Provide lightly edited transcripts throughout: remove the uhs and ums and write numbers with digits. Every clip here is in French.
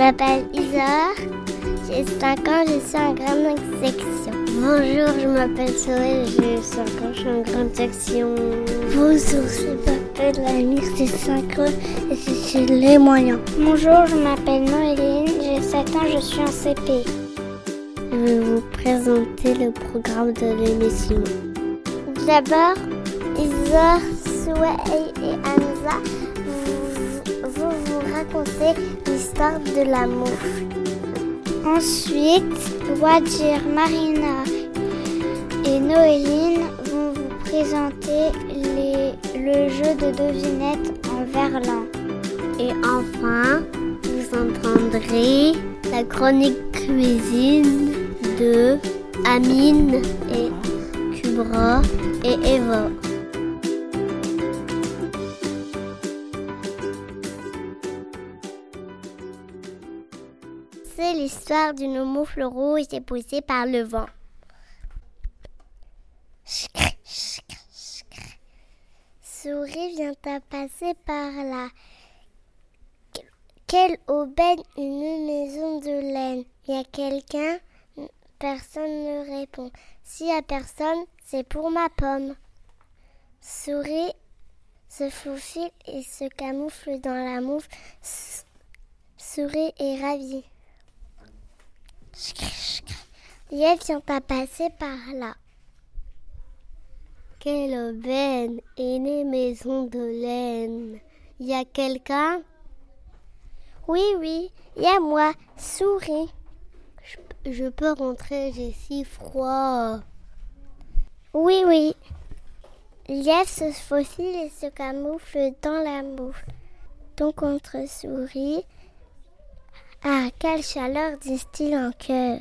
m'appelle Isa, j'ai 5 ans, je suis en grande section. Bonjour, je m'appelle Zoé, j'ai 5 ans, je suis en grande section. Bonjour, je m'appelle Amir, j'ai 5 ans et je suis les moyens. Bonjour, je m'appelle Noéline, j'ai 7 ans, je suis en CP. Je vais vous présenter le programme de l'émission. D'abord, Isa, Zoé et Hamza vous raconter l'histoire de la moufle. Ensuite, Wadir, Marina et Noéline vont vous présenter le jeu de devinette en verlan. Et enfin, vous entendrez la chronique cuisine de Amine et Kubra et Eva. C'est l'histoire d'une moufle rouge poussée par le vent. Souris vient à passer par là. Quelle aubaine, une maison de laine. Y a quelqu'un? Personne ne répond. S'il y a personne, c'est pour ma pomme. Souris se faufile et se camoufle dans la moufle. Souris est ravie. Lièvre vient à passer par là. Quelle aubaine, une maison de laine. Y a quelqu'un? Oui, y a moi, Souris. Je peux rentrer, j'ai si froid. Oui. Lièvre se faufile et se camoufle dans la moufle. Donc contre Souris. Ah, quelle chaleur, disent-ils en chœur.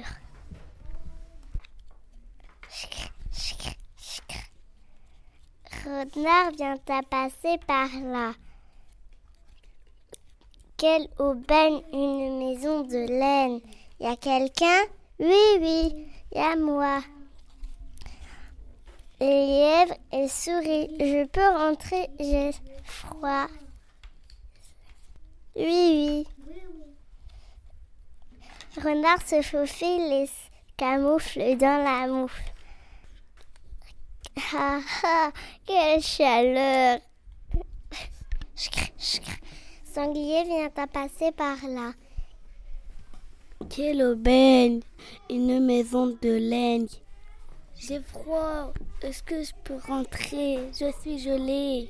Renard vient à passer par là. Quelle aubaine, une maison de laine. Y a quelqu'un? Oui, y a moi. Lièvre et Souris. Je peux rentrer, j'ai froid. Oui. Renard se faufile et se camoufle dans la moufle. Ah, quelle chaleur! Sanglier vient à passer par là. Quelle aubaine! Une maison de laine. J'ai froid. Est-ce que je peux rentrer? Je suis gelée.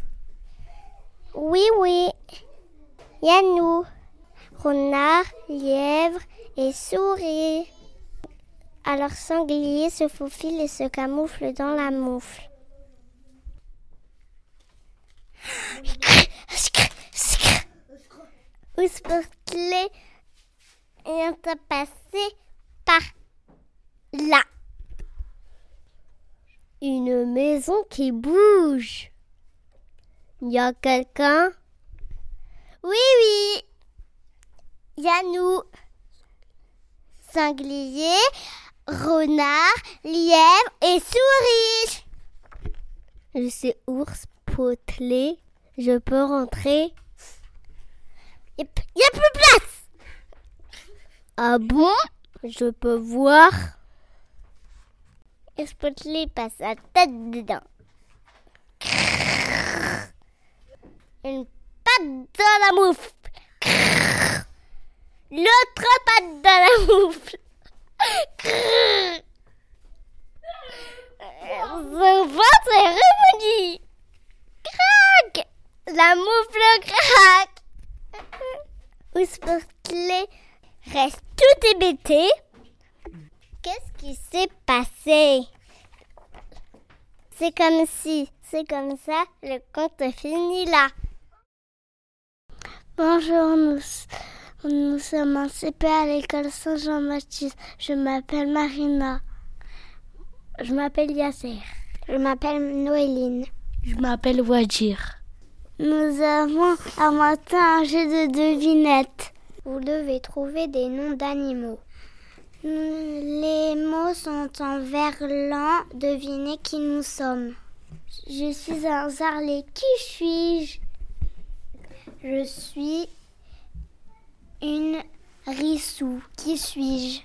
Oui. Y a nous. Renard, lièvre et souris. Alors Sanglier se faufile et se camoufle dans la moufle. Ouspertlé vient à passer par là. Une maison qui bouge. Y a quelqu'un? Oui. Y a nous. Sanglier, renard, lièvre et souris. Je suis ours potelé. Je peux rentrer? Y a plus de place. Ah bon? Je peux voir? Et Spotley passe sa tête dedans. Une patte dans la moufle. L'autre patte dans la moufle. Son ventre est revenu. Crac! La moufle craque. Ouspertlé reste tout hébété. Qu'est-ce qui s'est passé? C'est comme ça, le conte finit là. Bonjour, nous sommes en CP à l'école Saint-Jean-Baptiste. Je m'appelle Marina. Je m'appelle Yasser. Je m'appelle Noéline. Je m'appelle Wadir. Nous avons inventé un jeu de devinettes. Vous devez trouver des noms d'animaux. Les mots sont en verlan. Devinez qui nous sommes. Je suis un zarlet. Qui suis-je? Je suis une Rissou. Qui suis-je?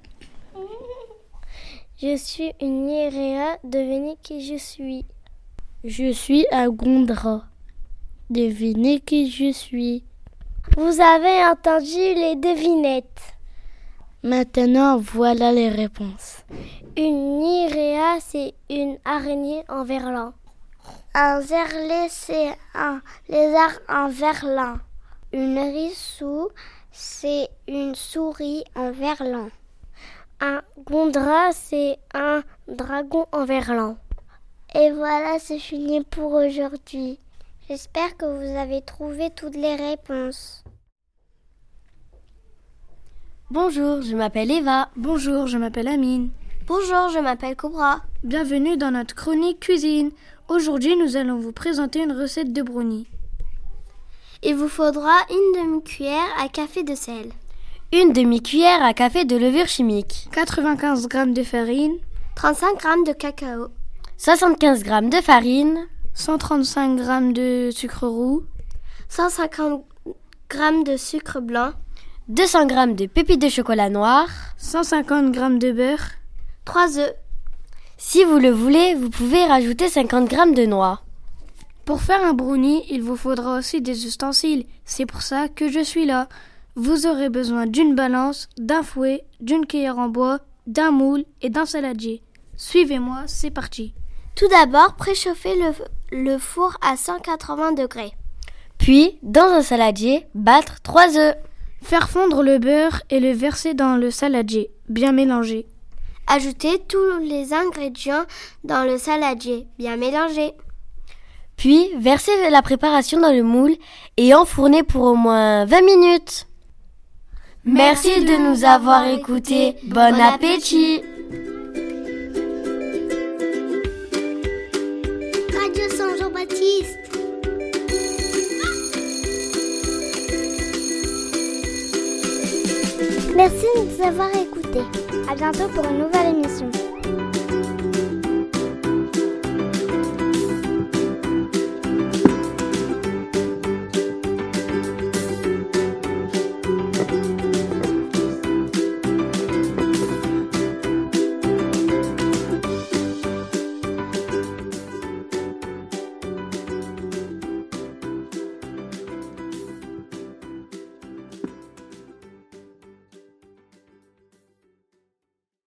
Je suis une Niréa. Devinez qui je suis. Je suis un Gondra. Devinez qui je suis. Vous avez entendu les devinettes. Maintenant, voilà les réponses. Une Niréa, c'est une araignée en verlan. Un zerlé, c'est un lézard en verlan. Une rissou, c'est une souris en verlan. Un gondra, c'est un dragon en verlan. Et voilà, c'est fini pour aujourd'hui. J'espère que vous avez trouvé toutes les réponses. Bonjour, je m'appelle Eva. Bonjour, je m'appelle Amine. Bonjour, je m'appelle Cobra. Bienvenue dans notre chronique cuisine. Aujourd'hui, nous allons vous présenter une recette de brownie. Il vous faudra une demi-cuillère à café de sel. Une demi-cuillère à café de levure chimique. 95 g de farine. 35 g de cacao. 75 g de farine. 135 g de sucre roux. 150 g de sucre blanc. 200 g de pépites de chocolat noir. 150 g de beurre. 3 œufs. Si vous le voulez, vous pouvez rajouter 50 g de noix. Pour faire un brownie, il vous faudra aussi des ustensiles. C'est pour ça que je suis là. Vous aurez besoin d'une balance, d'un fouet, d'une cuillère en bois, d'un moule et d'un saladier. Suivez-moi, c'est parti. Tout d'abord, préchauffez le four à 180 degrés. Puis, dans un saladier, battre 3 œufs. Faire fondre le beurre et le verser dans le saladier. Bien mélanger. Ajoutez tous les ingrédients dans le saladier. Bien mélanger. Puis, versez la préparation dans le moule et enfournez pour au moins 20 minutes. Merci de nous avoir écoutés. Bon appétit! Radio Saint-Jean-Baptiste. Merci de nous avoir écoutés. À bientôt pour une nouvelle émission.